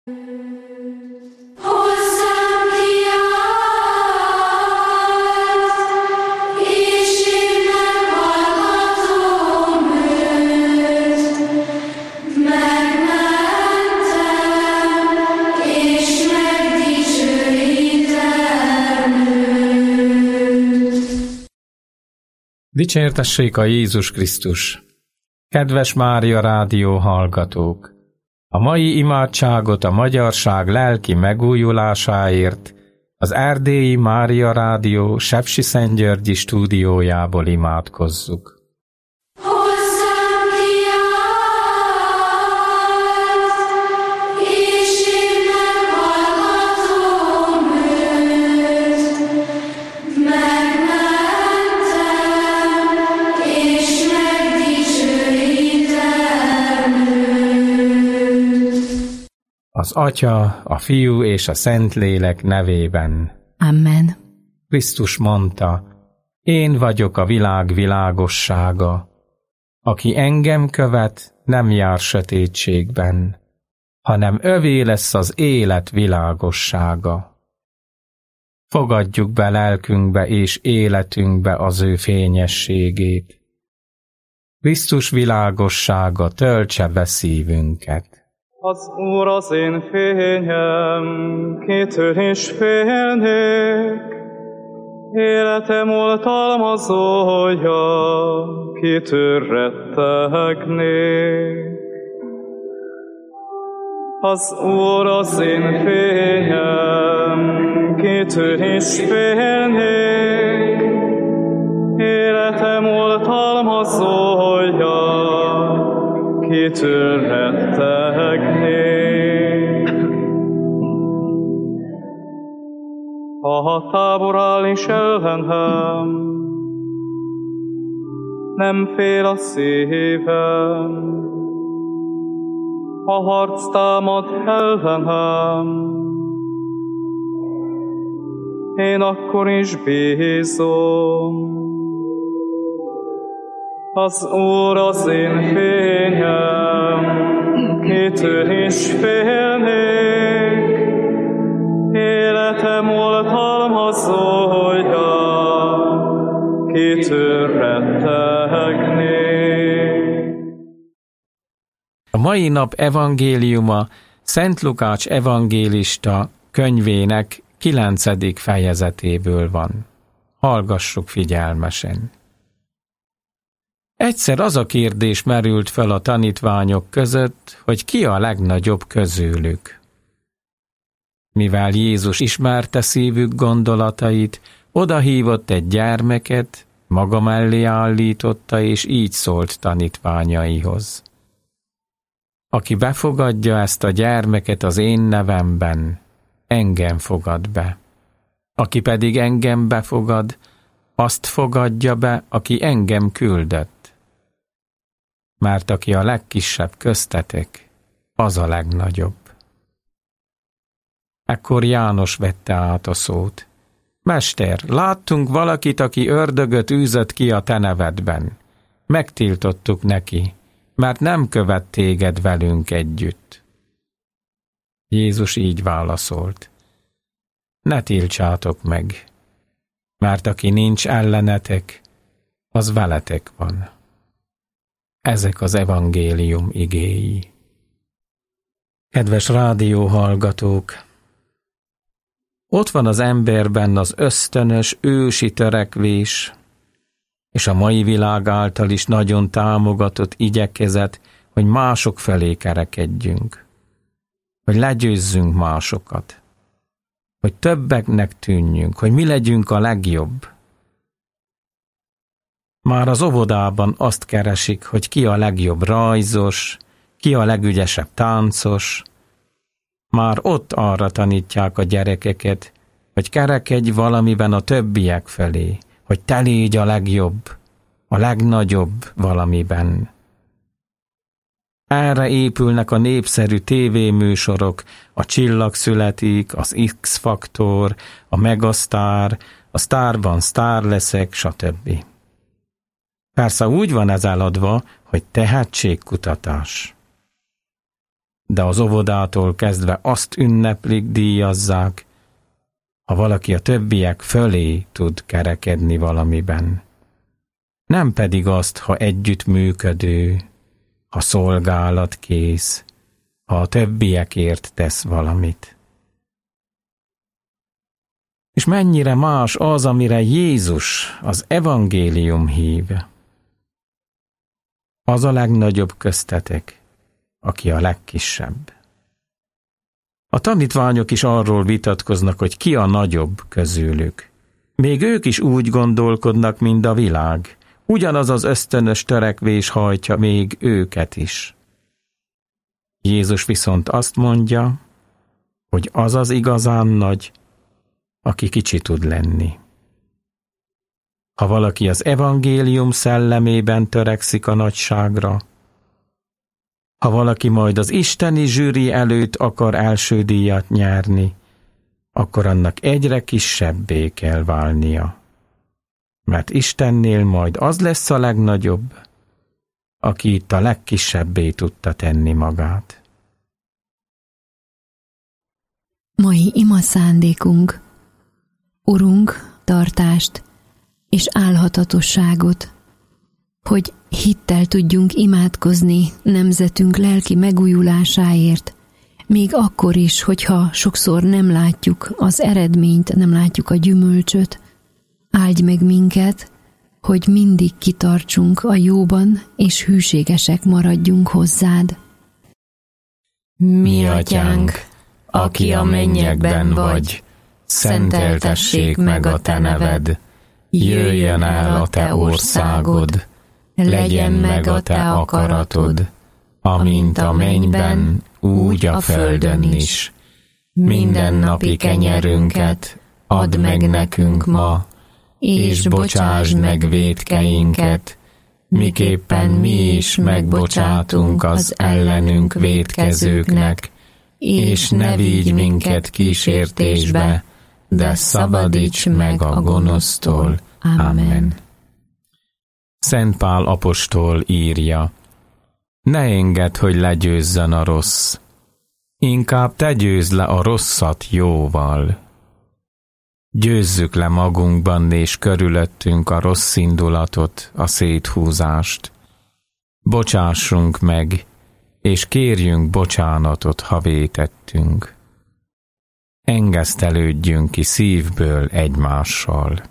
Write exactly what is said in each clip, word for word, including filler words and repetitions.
Dicsértessék a Jézus Krisztus! Kedves Mária Rádió hallgatók! A mai imádságot a magyarság lelki megújulásáért az erdélyi Mária Rádió Sepsiszentgyörgyi stúdiójából imádkozzuk. Az Atya, a Fiú és a Szentlélek nevében. Amen. Krisztus mondta, én vagyok a világ világossága. Aki engem követ, nem jár sötétségben, hanem övé lesz az élet világossága. Fogadjuk be lelkünkbe és életünkbe az ő fényességét. Krisztus világossága töltse be szívünket. Az Úr az én fényem, kitől is félnék, életem oltalmazója, kitől rettegnék. Az Úr az én fényem, kitől is félnék, életem oltalmazója, kitől rettegnék. Ha tábor áll is ellenem, nem fél a szívem. Ha harc támad ellenem, én akkor is bízom. Az Úr az én fényem, kitől is félnék, életem oltalmazója, kitől rettegnék. A mai nap evangéliuma Szent Lukács evangélista könyvének kilencedik fejezetéből van. Hallgassuk figyelmesen. Egyszer az a kérdés merült fel a tanítványok között, hogy ki a legnagyobb közülük. Mivel Jézus ismerte szívük gondolatait, odahívott egy gyermeket, maga mellé állította, és így szólt tanítványaihoz. Aki befogadja ezt a gyermeket az én nevemben, engem fogad be. Aki pedig engem befogad, azt fogadja be, aki engem küldött. Mert aki a legkisebb köztetek, az a legnagyobb. Ekkor János vette át a szót. Mester, láttunk valakit, aki ördögöt űzött ki a te nevedben. Megtiltottuk neki, mert nem követ téged velünk együtt. Jézus így válaszolt. Ne tiltsátok meg, mert aki nincs ellenetek, az veletek van. Ezek az evangélium igéi. Kedves rádióhallgatók! Ott van az emberben az ösztönös, ősi törekvés, és a mai világ által is nagyon támogatott igyekezet, hogy mások felé kerekedjünk, hogy legyőzzünk másokat, hogy többeknek tűnjünk, hogy mi legyünk a legjobb. Már az óvodában azt keresik, hogy ki a legjobb rajzos, ki a legügyesebb táncos. Már ott arra tanítják a gyerekeket, hogy kerekedj valamiben a többiek felé, hogy te légy a legjobb, a legnagyobb valamiben. Erre épülnek a népszerű tévéműsorok, a Csillag születik, az X-faktor, a Megasztár, a Sztárban sztár leszek, stb. Persze úgy van ez eladva, hogy tehetségkutatás. de az óvodától kezdve azt ünneplik, díjazzák, ha valaki a többiek fölé tud kerekedni valamiben. Nem pedig azt, ha együttműködő, ha szolgálatkész, ha a többiekért tesz valamit. És mennyire más az, amire Jézus, az evangélium hív. Az a legnagyobb köztetek, aki a legkisebb. A tanítványok is arról vitatkoznak, hogy ki a nagyobb közülük. Még ők is úgy gondolkodnak, mint a világ. Ugyanaz az ösztönös törekvés hajtja még őket is. Jézus viszont azt mondja, hogy az az igazán nagy, aki kicsi tud lenni. Ha valaki az evangélium szellemében törekszik a nagyságra, ha valaki majd az isteni zsűri előtt akar első díjat nyerni, akkor annak egyre kisebbé kell válnia. Mert Istennél majd az lesz a legnagyobb, aki itt a legkisebbé tudta tenni magát. Mai ima szándékunk: Urunk, tartást és álhatatosságot, hogy hittel tudjunk imádkozni nemzetünk lelki megújulásáért, még akkor is, hogyha sokszor nem látjuk az eredményt, nem látjuk a gyümölcsöt. Áldj meg minket, hogy mindig kitartsunk a jóban, és hűségesek maradjunk hozzád. Mi atyánk, aki a mennyekben vagy, szenteltessék meg a te neved, jöjjön el a te országod, legyen meg a te akaratod, amint a mennyben, úgy a földön is. Mindennapi kenyerünket add meg nekünk ma, és bocsásd meg vétkeinket, miképpen mi is megbocsátunk az ellenünk vétkezőknek, és ne vigy minket kísértésbe, de szabadíts meg a gonosztól. Amen. Szent Pál apostol írja: ne engedd, hogy legyőzzön a rossz, inkább te győzd le a rosszat jóval. Győzzük le magunkban és körülöttünk a rossz indulatot, a széthúzást. Bocsássunk meg, és kérjünk bocsánatot, ha vétettünk. Engesztelődjünk ki szívből egymással.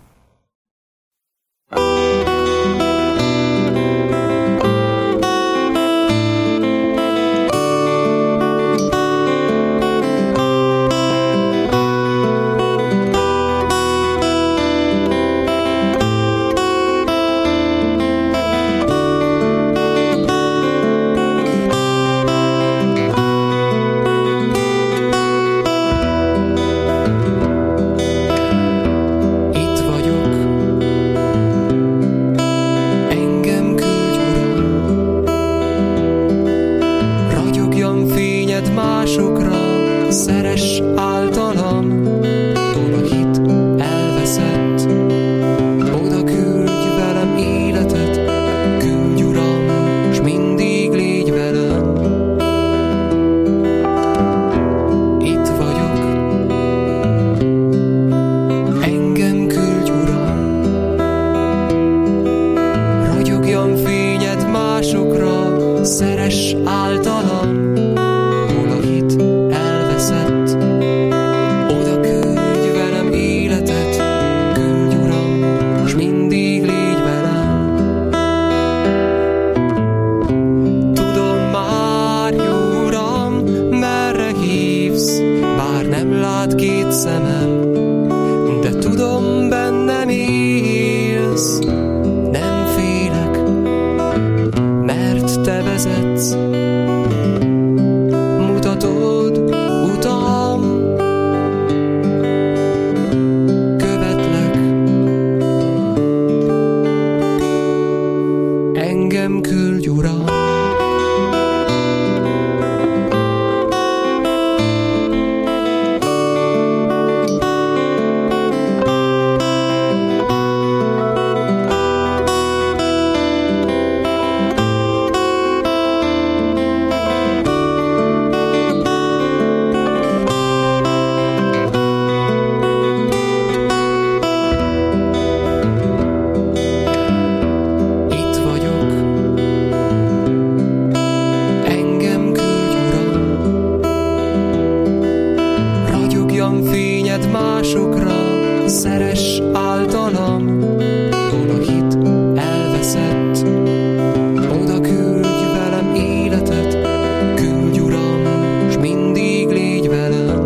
fényed másokra, szeress általam. Hol a hit elveszett, oda küldj velem életet, küldj Uram, s mindig légy velem.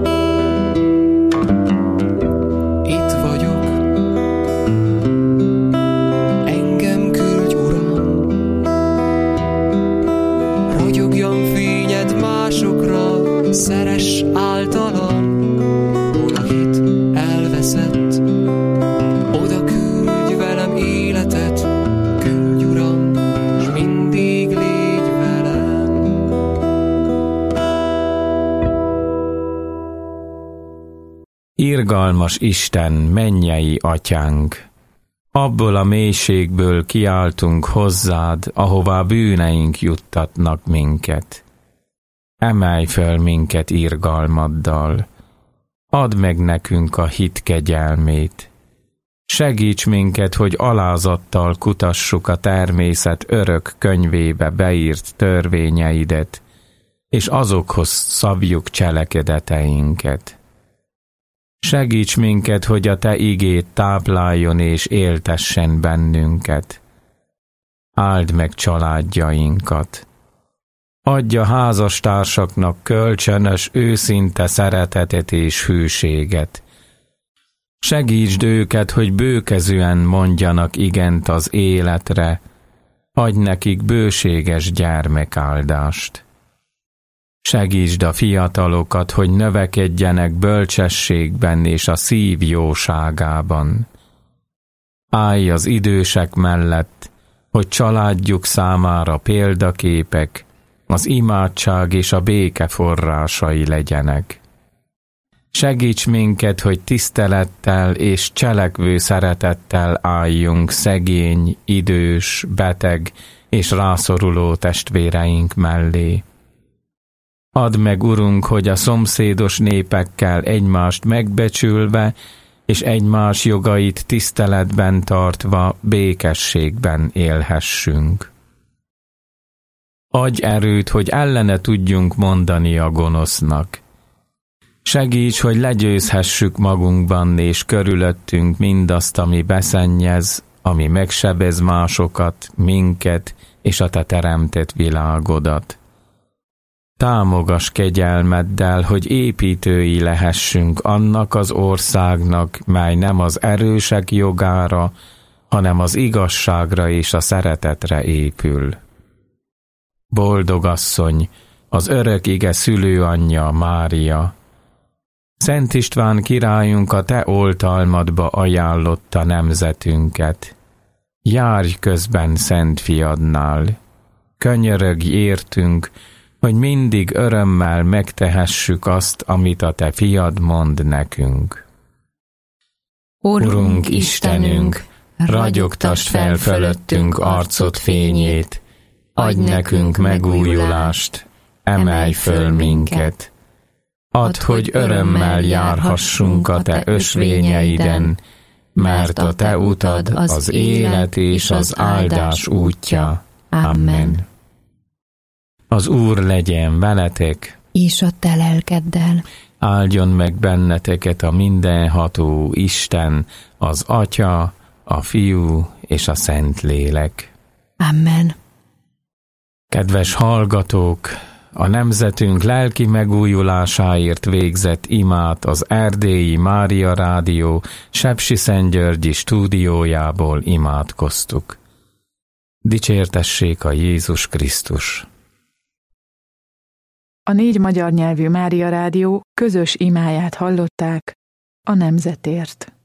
Itt vagyok, engem küldj Uram, ragyogjam fényed másokra, szeress általam. Hol a hit elveszett, oda küldj velem életet, küldj Uram, s mindig légy velem. Irgalmas Isten, mennyei Atyánk! Abból a mélységből kiáltunk hozzád, ahová bűneink juttatnak minket. Emelj föl minket irgalmaddal, add meg nekünk a hit kegyelmét. Segíts minket, hogy alázattal kutassuk a természet örök könyvébe beírt törvényeidet, és azokhoz szabjuk cselekedeteinket. Segíts minket, hogy a te igéd tápláljon és éltessen bennünket. Áld meg családjainkat. Adja házastársaknak kölcsönös, őszinte szeretetet és hűséget. Segítsd őket, hogy bőkezűen mondjanak igent az életre, adj nekik bőséges gyermekáldást. Segítsd a fiatalokat, hogy növekedjenek bölcsességben és a szív jóságában. Állj az idősek mellett, hogy családjuk számára példaképek, az imádság és a béke forrásai legyenek. Segíts minket, hogy tisztelettel és cselekvő szeretettel álljunk szegény, idős, beteg és rászoruló testvéreink mellé. Add meg, Urunk, hogy a szomszédos népekkel egymást megbecsülve és egymás jogait tiszteletben tartva békességben élhessünk. Adj erőt, hogy ellene tudjunk mondani a gonosznak. Segíts, hogy legyőzhessük magunkban és körülöttünk mindazt, ami beszennyez, ami megsebez másokat, minket és a te teremtett világodat. Támogass kegyelmeddel, hogy építői lehessünk annak az országnak, mely nem az erősek jogára, hanem az igazságra és a szeretetre épül. Boldog asszony, az örök ige szülőanyja Mária! Szent István királyunk a te oltalmadba ajánlotta nemzetünket. Járj közben Szent Fiadnál! Könyörögj értünk, hogy mindig örömmel megtehessük azt, amit a te fiad mond nekünk. Urunk Istenünk, ragyogtasd fel fölöttünk arcod fényét, adj nekünk megújulást, emelj föl minket. Add, hogy örömmel járhassunk a te ösvényeiden, mert a te utad az élet és az áldás útja. Amen. Az Úr legyen veletek, és a te lelkeddel. Áldjon meg benneteket a mindenható Isten, az Atya, a Fiú és a Szentlélek. Amen. Kedves hallgatók, a nemzetünk lelki megújulásáért végzett imát az Erdélyi Mária Rádió Sepsiszentgyörgyi stúdiójából imádkoztuk. Dicsértessék a Jézus Krisztus! A négy magyar nyelvű Mária Rádió közös imáját hallották a nemzetért.